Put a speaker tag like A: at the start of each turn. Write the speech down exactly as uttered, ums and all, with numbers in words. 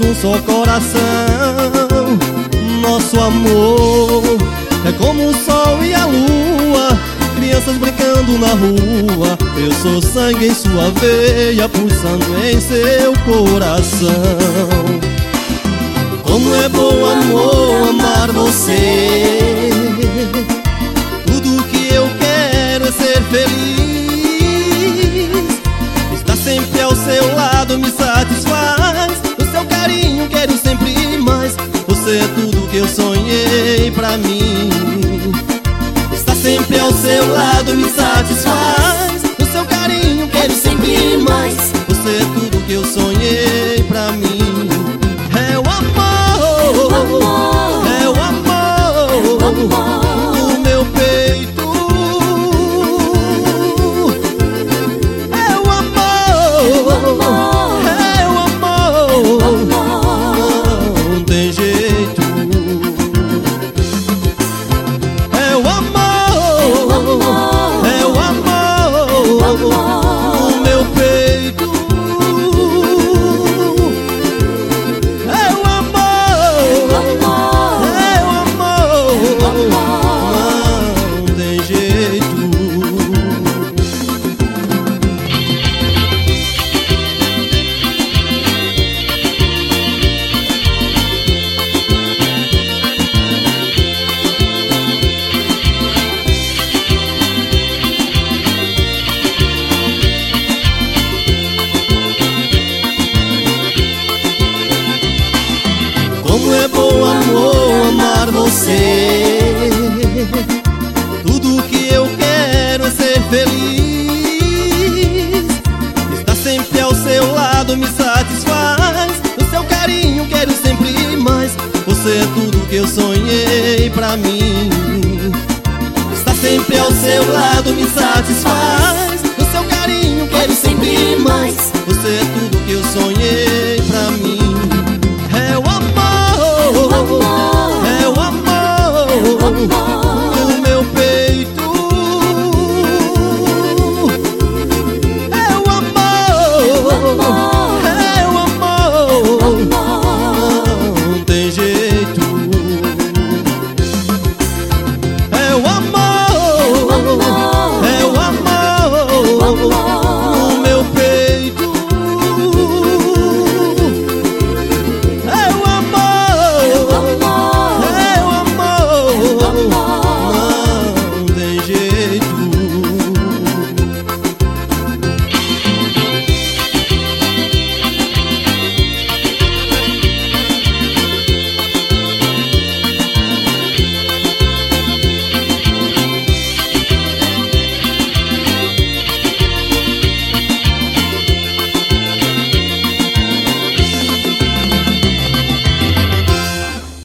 A: um só coração. Nosso amor é como o sol e a lua, crianças brincando na rua. Eu sou sangue em sua veia, pulsando em seu coração. Como é bom, amor, amar você. Tudo que eu quero é ser feliz. Estar sempre ao seu lado me satisfaz. O seu carinho quero sempre mais. Você é tudo que eu sonhei pra mim. Estar sempre ao seu lado me satisfaz. O seu carinho quero sempre mais. Você é tudo que eu sonhei pra mim. É o amor, é o amor do meu peito. É o amor, é o amor, não tem jeito. É o amor, é o amor do meu peito. Como é bom, amor, amar você. Tudo que eu quero é ser feliz. Estar sempre ao seu lado me satisfaz. O seu carinho quero sempre mais. Você é tudo que eu sonhei pra mim. Estar sempre ao seu lado me satisfaz.